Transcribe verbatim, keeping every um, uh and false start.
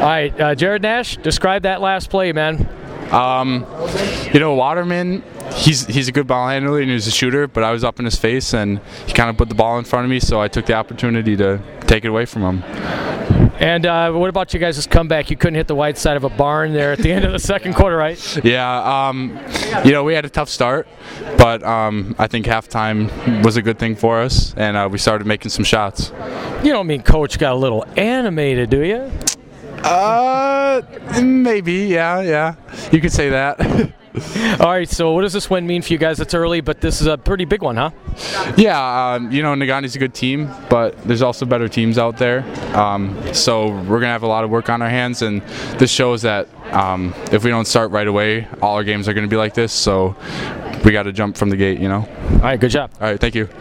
right, uh, Jared Nash, describe that last play, man. Um, you know, Waterman, he's he's a good ball handler and he's a shooter, but I was up in his face and he kind of put the ball in front of me, so I took the opportunity to take it away from him. And uh, what about you guys' comeback? You couldn't hit the white side of a barn there at the end of the second quarter, right? Yeah, um, you know, we had a tough start, but um, I think halftime was a good thing for us, and uh, we started making some shots. You don't mean Coach got a little animated, do you? Uh, maybe, yeah, yeah. You could say that. All right, so what does this win mean for you guys? It's early, but this is a pretty big one, huh? Yeah, um, you know, Negauntee's a good team, but there's also better teams out there. Um, so we're going to have a lot of work on our hands, and this shows that um, if we don't start right away, all our games are going to be like this. So we got to jump from the gate, you know? All right, good job. All right, thank you.